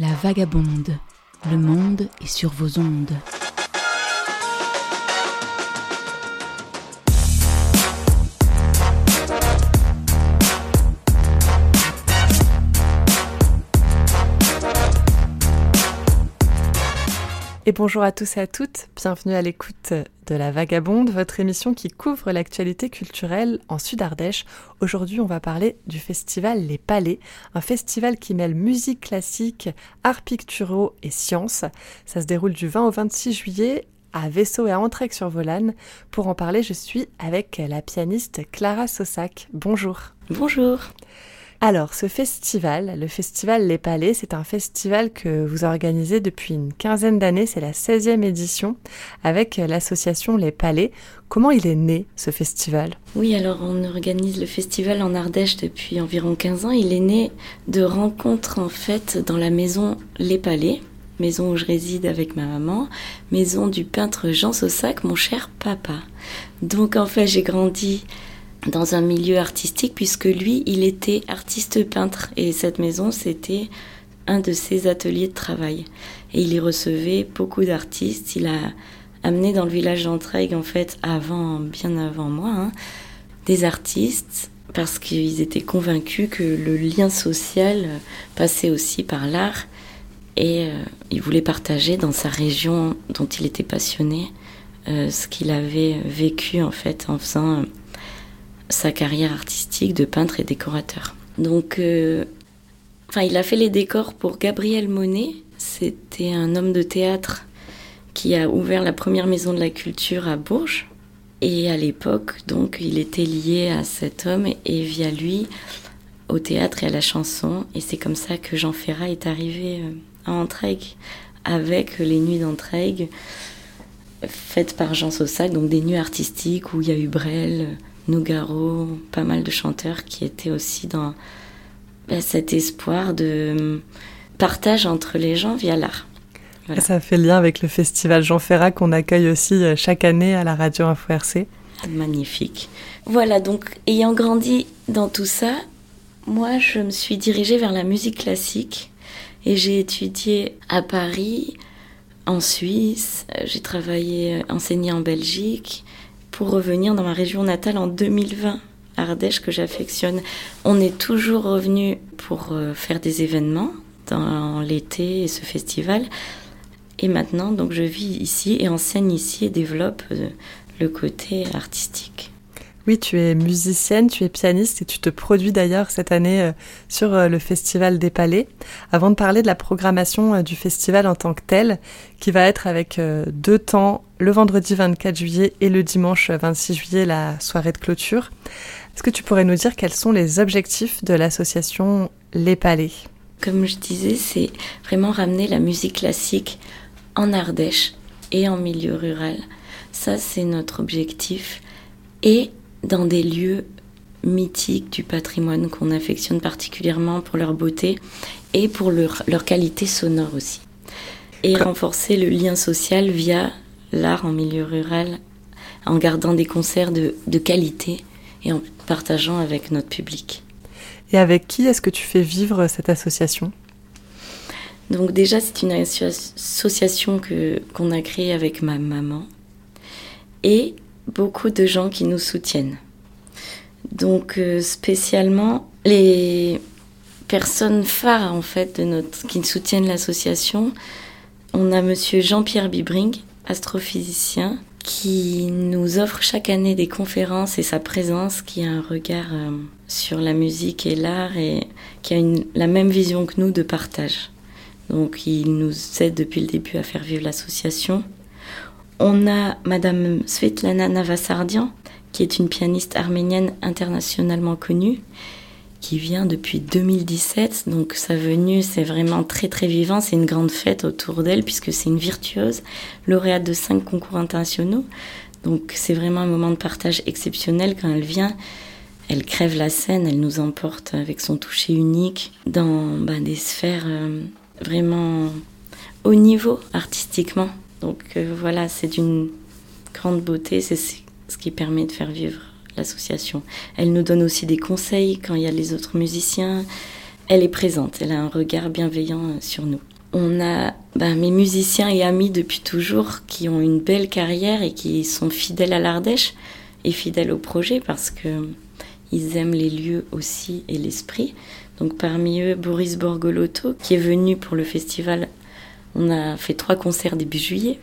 La vagabonde, le monde est sur vos ondes. Et bonjour à tous et à toutes, bienvenue à l'écoute de La Vagabonde, votre émission qui couvre l'actualité culturelle en Sud-Ardèche. Aujourd'hui, on va parler du festival Les Palais, un festival qui mêle musique classique, arts picturaux et sciences. Ça se déroule du 20 au 26 juillet à Vaisseau et à Entraigues-sur-Volane. Pour en parler, je suis avec la pianiste Clara Saussac. Bonjour. Bonjour. Alors, ce festival, le festival Les Palais, c'est un festival que vous organisez depuis une quinzaine d'années, c'est la 16e édition, avec l'association Les Palais. Comment il est né, ce festival ? Oui, alors on organise le festival en Ardèche depuis environ 15 ans. Il est né de rencontres en fait dans la maison Les Palais, maison où je réside avec ma maman, maison du peintre Jean Saussac, mon cher papa. Donc en fait, j'ai grandi dans un milieu artistique puisque lui, il était artiste peintre et cette maison, c'était un de ses ateliers de travail. Et il y recevait beaucoup d'artistes. Il a amené dans le village d'Entraigues, en fait, bien avant moi, des artistes parce qu'ils étaient convaincus que le lien social passait aussi par l'art et il voulait partager dans sa région dont il était passionné ce qu'il avait vécu en fait en faisant sa carrière artistique de peintre et décorateur. Donc, il a fait les décors pour Gabriel Monet. C'était un homme de théâtre qui a ouvert la première maison de la culture à Bourges. Et à l'époque, donc, il était lié à cet homme et via lui au théâtre et à la chanson. Et c'est comme ça que Jean Ferrat est arrivé à Entraigues avec les Nuits d'Entraigues faites par Jean Saussac, donc des nuits artistiques où il y a eu Brel, Nougaro, pas mal de chanteurs qui étaient aussi dans cet espoir de partage entre les gens via l'art. Voilà. Ça fait lien avec le festival Jean Ferrat qu'on accueille aussi chaque année à la radio Info RC. Magnifique. Voilà, donc ayant grandi dans tout ça, moi je me suis dirigée vers la musique classique et j'ai étudié à Paris, en Suisse, j'ai enseigné en Belgique, pour revenir dans ma région natale en 2020, l'Ardèche que j'affectionne. On est toujours revenu pour faire des événements dans l'été et ce festival. Et maintenant, donc, je vis ici et enseigne ici et développe le côté artistique. Oui, tu es musicienne, tu es pianiste et tu te produis d'ailleurs cette année sur le Festival des Palais. Avant de parler de la programmation du festival en tant que tel, qui va être avec 2 temps, le vendredi 24 juillet et le dimanche 26 juillet, la soirée de clôture, est-ce que tu pourrais nous dire quels sont les objectifs de l'association Les Palais ? Comme je disais, c'est vraiment ramener la musique classique en Ardèche et en milieu rural. Ça, c'est notre objectif. Et dans des lieux mythiques du patrimoine qu'on affectionne particulièrement pour leur beauté et pour leur qualité sonore aussi. Et renforcer le lien social via l'art en milieu rural, en gardant des concerts de qualité et en partageant avec notre public. Et avec qui est-ce que tu fais vivre cette association ? Donc déjà, c'est une association qu'on a créée avec ma maman et beaucoup de gens qui nous soutiennent. Donc spécialement les personnes phares en fait qui soutiennent l'association, on a monsieur Jean-Pierre Bibring, astrophysicien, qui nous offre chaque année des conférences et sa présence qui a un regard sur la musique et l'art et qui a la même vision que nous de partage. Donc il nous aide depuis le début à faire vivre l'association. On a Madame Svetlana Navassardian, qui est une pianiste arménienne internationalement connue, qui vient depuis 2017. Donc sa venue, c'est vraiment très très vivant. C'est une grande fête autour d'elle, puisque c'est une virtuose, lauréate de 5 concours internationaux. Donc c'est vraiment un moment de partage exceptionnel. Quand elle vient, elle crève la scène, elle nous emporte avec son toucher unique dans des sphères vraiment haut niveau artistiquement. Donc voilà, c'est d'une grande beauté, c'est ce qui permet de faire vivre l'association. Elle nous donne aussi des conseils quand il y a les autres musiciens. Elle est présente, elle a un regard bienveillant sur nous. On a mes musiciens et amis depuis toujours qui ont une belle carrière et qui sont fidèles à l'Ardèche et fidèles au projet parce qu'ils aiment les lieux aussi et l'esprit. Donc parmi eux, Boris Borgolotto qui est venu pour le festival. On a fait 3 concerts début juillet.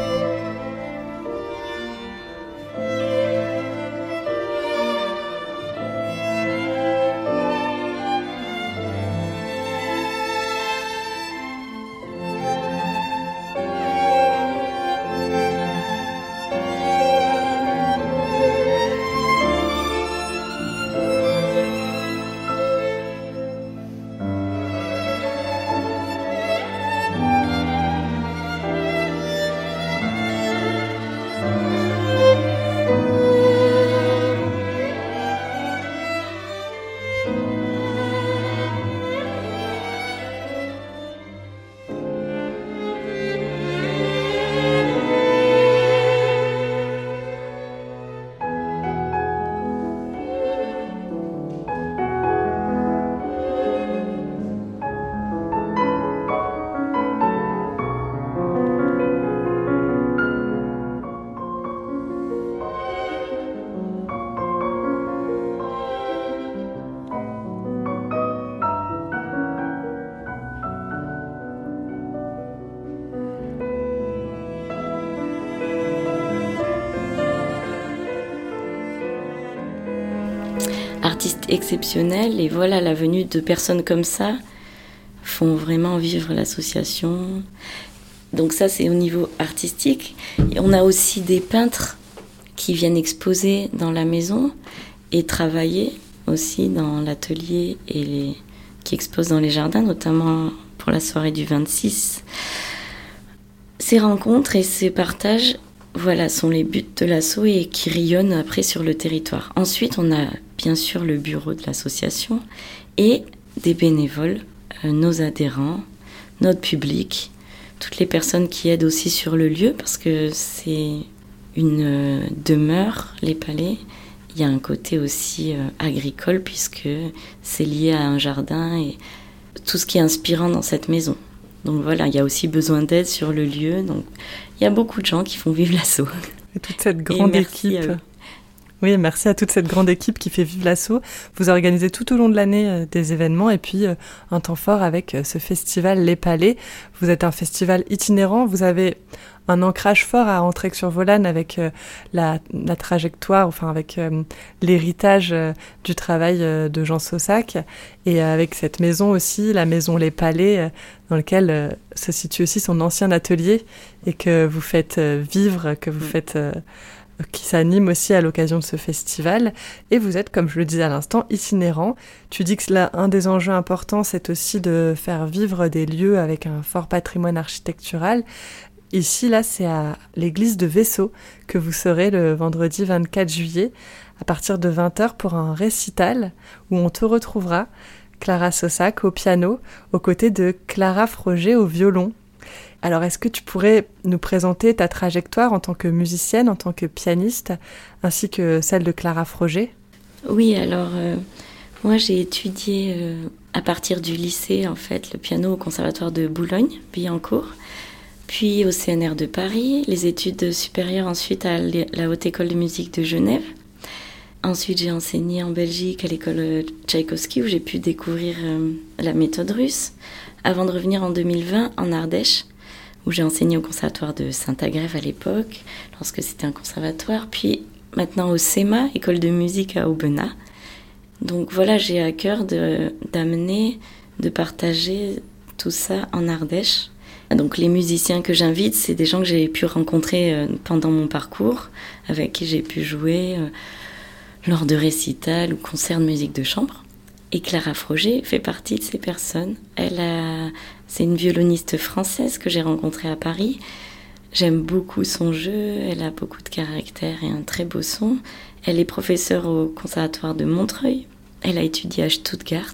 Artistes exceptionnels, et voilà, la venue de personnes comme ça font vraiment vivre l'association. Donc ça, c'est au niveau artistique. Et on a aussi des peintres qui viennent exposer dans la maison et travailler aussi dans l'atelier et qui exposent dans les jardins, notamment pour la soirée du 26. Ces rencontres et ces partages, voilà, sont les buts de l'asso et qui rayonnent après sur le territoire. Ensuite, on a bien sûr le bureau de l'association et des bénévoles, nos adhérents, notre public, toutes les personnes qui aident aussi sur le lieu parce que c'est une demeure, les palais. Il y a un côté aussi agricole puisque c'est lié à un jardin et tout ce qui est inspirant dans cette maison. Donc voilà, il y a aussi besoin d'aide sur le lieu. Donc il y a beaucoup de gens qui font vivre l'asso. Et toute cette grande équipe. Oui, merci à toute cette grande équipe qui fait vivre l'asso. Vous organisez tout au long de l'année des événements et puis un temps fort avec ce festival Les Palais. Vous êtes un festival itinérant, vous avez un ancrage fort à Entraigue-sur-Volane avec la trajectoire, enfin avec l'héritage du travail de Jean Saussac et avec cette maison aussi, la maison Les Palais, dans laquelle se situe aussi son ancien atelier et que vous faites vivre, que vous faites... qui s'anime aussi à l'occasion de ce festival. Et vous êtes, comme je le disais à l'instant, itinérant. Tu dis que là, un des enjeux importants, c'est aussi de faire vivre des lieux avec un fort patrimoine architectural. Ici, là, c'est à l'église de Vaisseau que vous serez le vendredi 24 juillet à partir de 20h pour un récital où on te retrouvera, Clara Saussac, au piano, aux côtés de Clara Froger au violon. Alors, est-ce que tu pourrais nous présenter ta trajectoire en tant que musicienne, en tant que pianiste, ainsi que celle de Clara Froger ? Oui, alors, moi j'ai étudié à partir du lycée, en fait, le piano au Conservatoire de Boulogne-Billancourt, puis au CNR de Paris, les études supérieures ensuite à la Haute École de musique de Genève. Ensuite, j'ai enseigné en Belgique à l'école Tchaïkovski, où j'ai pu découvrir la méthode russe, avant de revenir en 2020 en Ardèche, où j'ai enseigné au conservatoire de Saint-Agrève à l'époque, lorsque c'était un conservatoire, puis maintenant au CEMA, école de musique à Aubenas. Donc voilà, j'ai à cœur d'amener, de partager tout ça en Ardèche. Donc les musiciens que j'invite, c'est des gens que j'ai pu rencontrer pendant mon parcours, avec qui j'ai pu jouer lors de récitals ou concerts de musique de chambre. Et Clara Froger fait partie de ces personnes. C'est une violoniste française que j'ai rencontrée à Paris. J'aime beaucoup son jeu, elle a beaucoup de caractère et un très beau son. Elle est professeure au conservatoire de Montreuil. Elle a étudié à Stuttgart.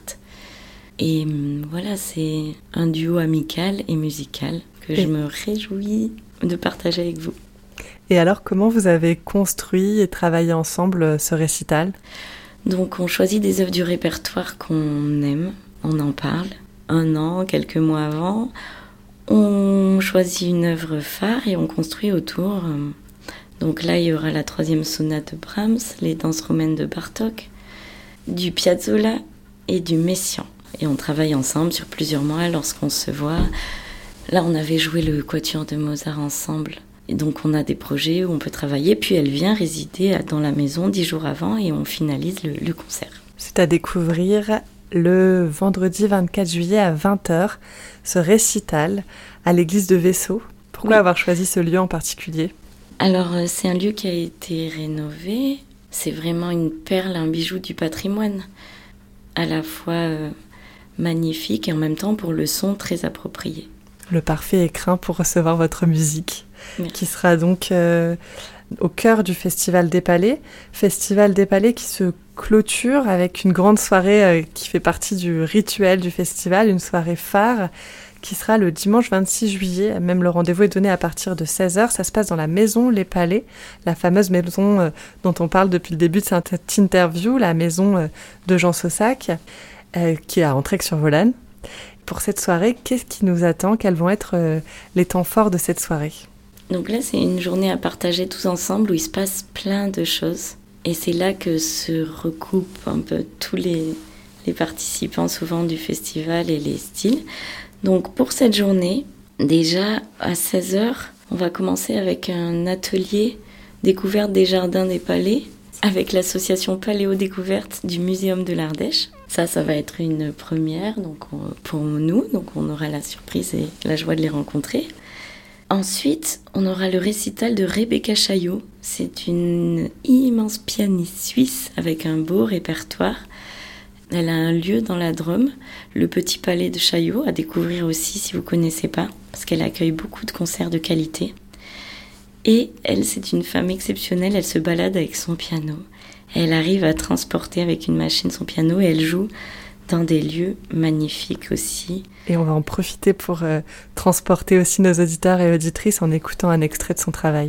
Et voilà, c'est un duo amical et musical que je me réjouis de partager avec vous. Et alors, comment vous avez construit et travaillé ensemble ce récital ? Donc on choisit des œuvres du répertoire qu'on aime, on en parle. 1 an, quelques mois avant, On choisit une œuvre phare et on construit autour. Donc là, il y aura la 3e sonate de Brahms, les danses romaines de Bartók, du Piazzolla et du Messiaen. Et on travaille ensemble sur plusieurs mois lorsqu'on se voit. Là, on avait joué le quatuor de Mozart ensemble. Et donc, on a des projets où on peut travailler. Puis, elle vient résider dans la maison 10 jours avant et on finalise le concert. C'est à découvrir le vendredi 24 juillet à 20h, ce récital à l'église de Vaisseau. Pourquoi avoir choisi ce lieu en particulier ? Alors, c'est un lieu qui a été rénové. C'est vraiment une perle, un bijou du patrimoine. À la fois magnifique et en même temps pour le son très approprié. Le parfait écrin pour recevoir votre musique, qui sera donc au cœur du Festival des Palais. Festival des Palais qui se clôture avec une grande soirée qui fait partie du rituel du festival, une soirée phare qui sera le dimanche 26 juillet. Même le rendez-vous est donné à partir de 16h. Ça se passe dans la maison Les Palais, la fameuse maison dont on parle depuis le début de cette interview, la maison de Jean Saussac, qui est à Entraigue-sur-Volane. Pour cette soirée, qu'est-ce qui nous attend ? Quels vont être les temps forts de cette soirée ? Donc là, c'est une journée à partager tous ensemble où il se passe plein de choses. Et c'est là que se recoupent un peu tous les participants souvent du festival et les styles. Donc pour cette journée, déjà à 16h, on va commencer avec un atelier découverte des jardins des Palais avec l'association Paléo-Découverte du Muséum de l'Ardèche. Ça va être une première donc pour nous, donc on aura la surprise et la joie de les rencontrer. Ensuite, on aura le récital de Rebecca Chaillot. C'est une immense pianiste suisse avec un beau répertoire. Elle a un lieu dans la Drôme, le Petit Palais de Chaillot, à découvrir aussi si vous ne connaissez pas, parce qu'elle accueille beaucoup de concerts de qualité. Et elle, c'est une femme exceptionnelle, elle se balade avec son piano. Elle arrive à transporter avec une machine son piano et elle joue dans des lieux magnifiques aussi. Et on va en profiter pour transporter aussi nos auditeurs et auditrices en écoutant un extrait de son travail.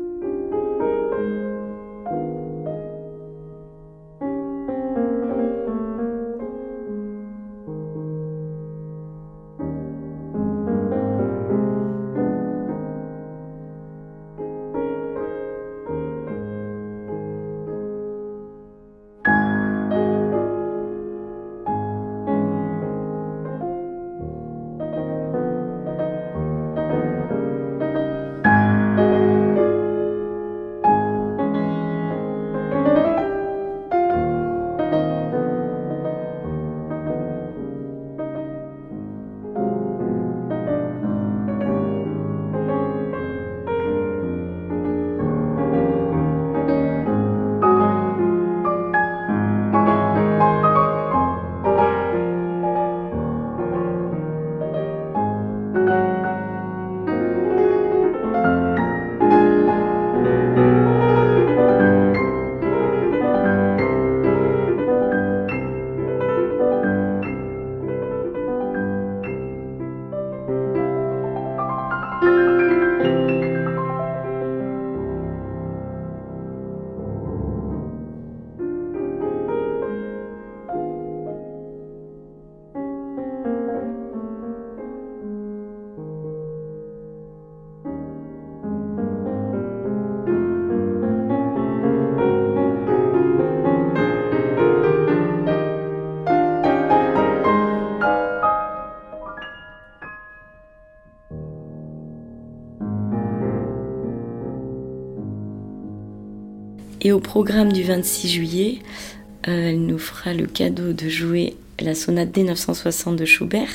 Et au programme du 26 juillet, elle nous fera le cadeau de jouer la sonate D960 de Schubert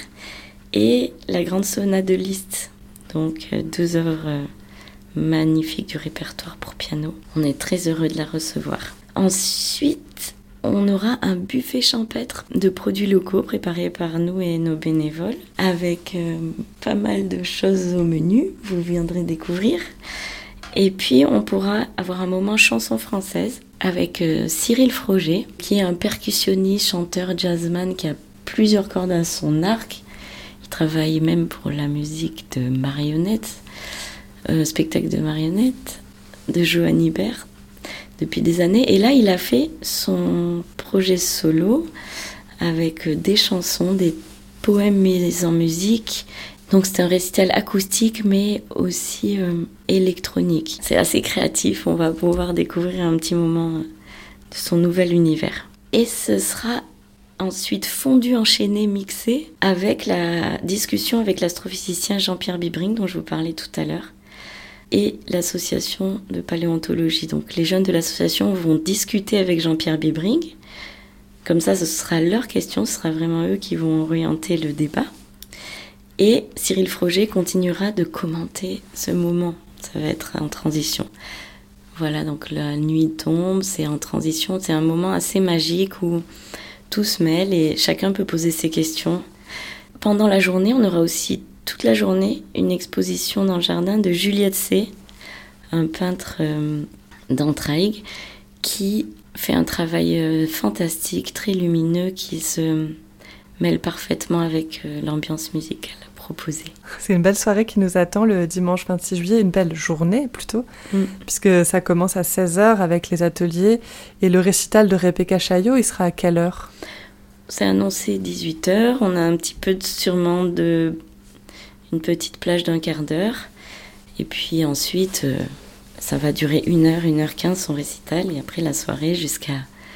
et la grande sonate de Liszt. Donc 2 œuvres magnifiques du répertoire pour piano. On est très heureux de la recevoir. Ensuite, on aura un buffet champêtre de produits locaux préparés par nous et nos bénévoles avec pas mal de choses au menu. Vous viendrez découvrir. Et puis, on pourra avoir un moment chanson française avec Cyril Froger, qui est un percussionniste, chanteur, jazzman, qui a plusieurs cordes à son arc. Il travaille même pour la musique de marionnettes, spectacle de marionnettes, de Johann Ibert, depuis des années. Et là, il a fait son projet solo avec des chansons, des poèmes mis en musique Donc c'est un récital acoustique mais aussi électronique. C'est assez créatif, on va pouvoir découvrir un petit moment de son nouvel univers. Et ce sera ensuite fondu, enchaîné, mixé avec la discussion avec l'astrophysicien Jean-Pierre Bibring dont je vous parlais tout à l'heure et l'association de paléontologie. Donc les jeunes de l'association vont discuter avec Jean-Pierre Bibring. Comme ça, ce sera leur question, ce sera vraiment eux qui vont orienter le débat. Et Cyril Froger continuera de commenter ce moment. Ça va être en transition. Voilà, donc la nuit tombe, c'est en transition. C'est un moment assez magique où tout se mêle et chacun peut poser ses questions. Pendant la journée, on aura aussi toute la journée une exposition dans le jardin de Juliette C., un peintre d'Entraigues, qui fait un travail fantastique, très lumineux, qui se mêle parfaitement avec l'ambiance musicale proposée. C'est une belle soirée qui nous attend le dimanche 26 juillet, une belle journée plutôt, puisque ça commence à 16h avec les ateliers et le récital de Rebecca Chaillot, il sera à quelle heure ? C'est annoncé 18h, on a un petit peu sûrement une petite plage d'un quart d'heure, et puis ensuite ça va durer 1h, 1h15 son récital, et après la soirée jusqu'à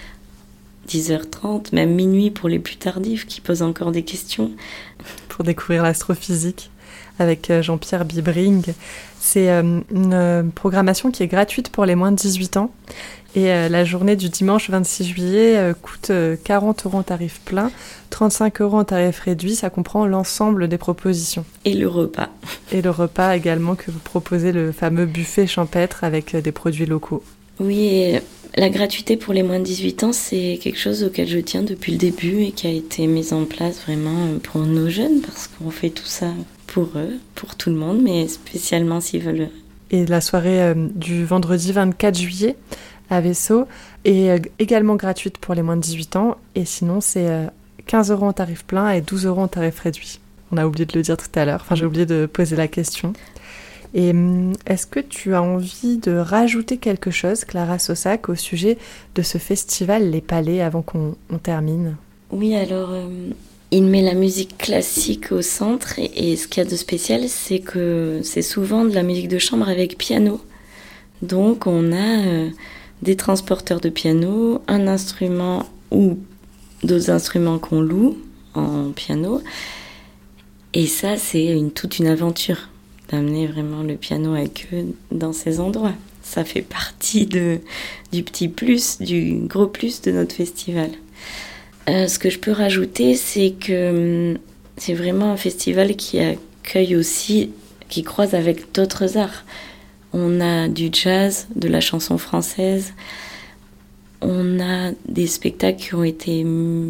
10h30, même minuit pour les plus tardifs qui posent encore des questions. Pour découvrir l'astrophysique avec Jean-Pierre Bibring. C'est une programmation qui est gratuite pour les moins de 18 ans. Et la journée du dimanche 26 juillet coûte 40 € en tarif plein, 35 € en tarif réduit. Ça comprend l'ensemble des propositions. Et le repas. Et le repas également que vous proposez, le fameux buffet champêtre avec des produits locaux. Oui, et la gratuité pour les moins de 18 ans, c'est quelque chose auquel je tiens depuis le début et qui a été mis en place vraiment pour nos jeunes, parce qu'on fait tout ça pour eux, pour tout le monde, mais spécialement s'ils veulent. Et la soirée du vendredi 24 juillet à Vaisseau est également gratuite pour les moins de 18 ans, et sinon c'est 15 € en tarif plein et 12 € en tarif réduit. On a oublié de le dire tout à l'heure, j'ai oublié de poser la question. Et est-ce que tu as envie de rajouter quelque chose, Clara Saussac, au sujet de ce festival Les Palais avant qu'on termine ? Oui, alors il met la musique classique au centre et ce qu'il y a de spécial, c'est que c'est souvent de la musique de chambre avec piano. Donc on a des transporteurs de piano, un instrument ou d'autres instruments qu'on loue en piano. Et ça, c'est toute une aventure d'amener vraiment le piano avec eux dans ces endroits. Ça fait partie du petit plus, du gros plus de notre festival. Ce que je peux rajouter, c'est que c'est vraiment un festival qui accueille aussi, qui croise avec d'autres arts. On a du jazz, de la chanson française, on a des spectacles qui ont été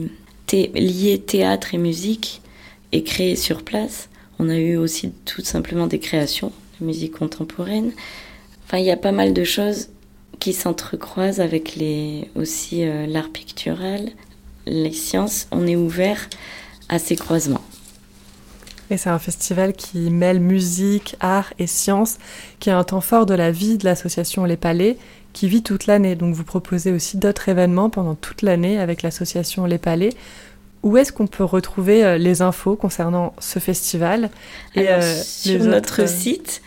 liés théâtre et musique et créés sur place. On a eu aussi tout simplement des créations de musique contemporaine. Enfin, il y a pas mal de choses qui s'entrecroisent avec aussi l'art pictural, les sciences. On est ouvert à ces croisements. Et c'est un festival qui mêle musique, art et science, qui est un temps fort de la vie de l'association Les Palais, qui vit toute l'année. Donc vous proposez aussi d'autres événements pendant toute l'année avec l'association Les Palais. Où est-ce qu'on peut retrouver les infos concernant ce festival ? Alors, sur notre site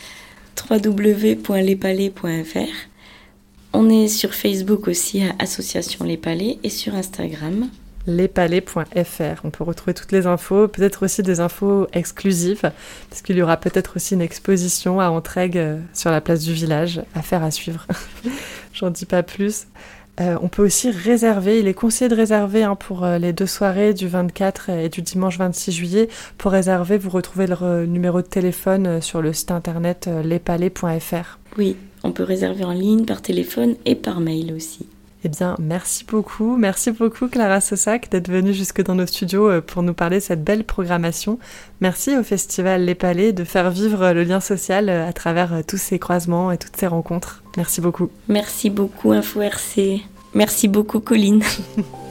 www.lespalais.fr. On est sur Facebook aussi à Association Les Palais et sur Instagram. lespalais.fr. On peut retrouver toutes les infos, peut-être aussi des infos exclusives, parce qu'il y aura peut-être aussi une exposition à Entraigues sur la place du village, affaire à suivre. J'en dis pas plus. On peut aussi réserver, il est conseillé de réserver pour les 2 soirées du 24 et du dimanche 26 juillet. Pour réserver, vous retrouvez le numéro de téléphone sur le site internet lespalais.fr. Oui, on peut réserver en ligne, par téléphone et par mail aussi. Eh bien, merci beaucoup Clara Saussac d'être venue jusque dans nos studios pour nous parler de cette belle programmation. Merci au Festival Les Palais de faire vivre le lien social à travers tous ces croisements et toutes ces rencontres. Merci beaucoup. Merci beaucoup Info RC. Merci beaucoup Colline.